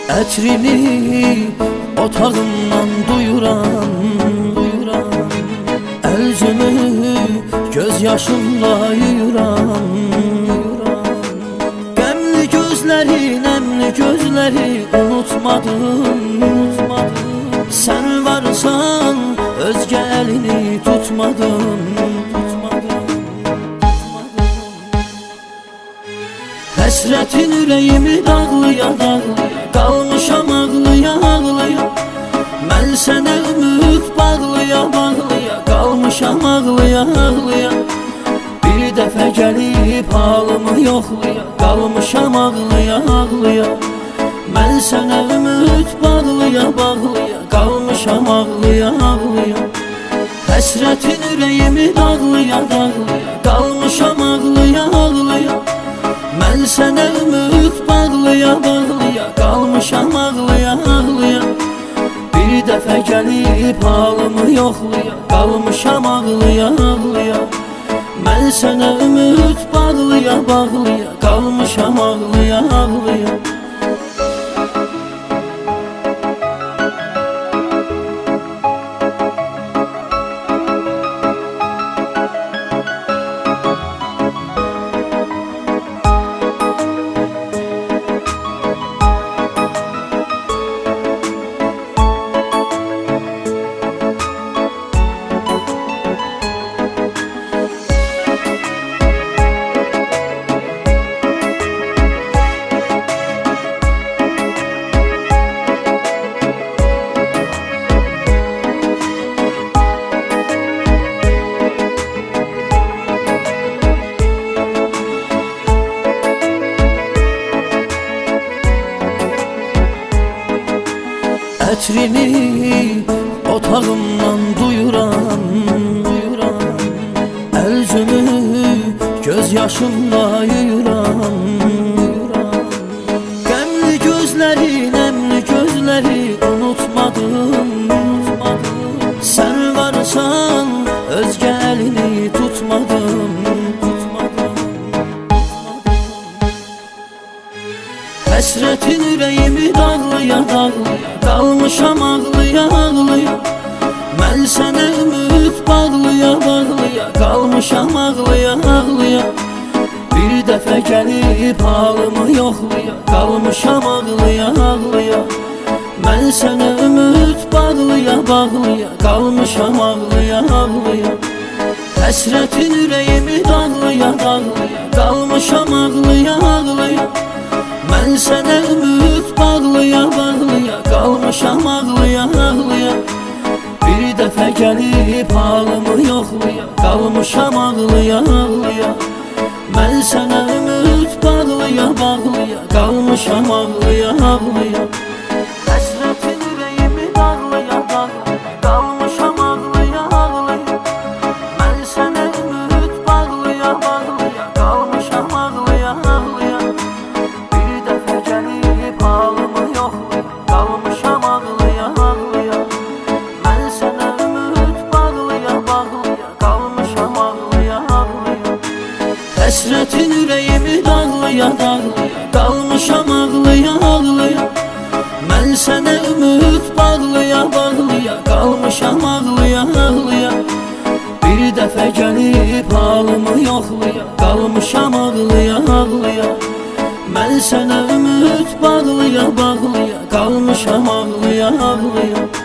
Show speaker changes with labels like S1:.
S1: Ətrini otağımdan duyuram, Əlcümü göz yaşımla yuyuram. Qəmli gözləri, nəmli gözləri unutmadım. Sən varsan özgə əlini tutmadım. Həsrətin ürəyimi dağlıya, qalmışam ağlıya. Mən sənə ümid bağlıya, qalmışam ağlıya. Bir dəfə gəlib halımı yoxluya, qalmışam ağlıya. Mən sənə ümid bağlıya, qalmışam ağlıya. Həsrətin ürəyimi dağlıya, qalmışam ağlıya. Mən sənə ümid bağlıya, qalmışam ağlıya. Bir dəfə gəlib halımı yoxluya, qalmışam ağlıya. Mən sənə ümid bağlıya, qalmışam ağlıya. Ətrini otağımdan duyuram, Əlcümü göz yaşımla yuyuram. Qəmli gözləri, nəmli gözləri unutmadım. Sən varsan özgə əlini tutmadım. Həsrətin ürəyimi dağlıya, qalmışam ağlıya. Mən sənə ümid bağlıya, qalmışam ağlıya. Bir dəfə gəlib halımı yoxluya, qalmışam ağlıya. Mən sənə ümid bağlıya, qalmışam ağlıya. Həsrətin ürəyimi dağlıya, qalmışam ağlıya. Mən sənə ümid bağlıya, qalmışam ağlıya. Bir dəfə gəlib halımı yoxluya, qalmışam ağlıya. Mən sənə ümid bağlıya, qalmışam ağlıya. Həsrətin ürəyimi dağlıya, qalmışam ağlıya. Mən sənə ümid bağlıya, qalmışam ağlıya. Bir dəfə gəlib halımı yoxluya, qalmışam ağlıya. Mən sənə ümid bağlıya, qalmışam ağlıya. Həsrətin ürəyimi dağlıya, qalmışam ağlıya. Mən sənə ümid bağlıya, qalmışam ağlıya. Bir dəfə gəlib halımı yoxluya, qalmışam ağlıya. Mən sənə ümid bağlıya, qalmışam ağlıya.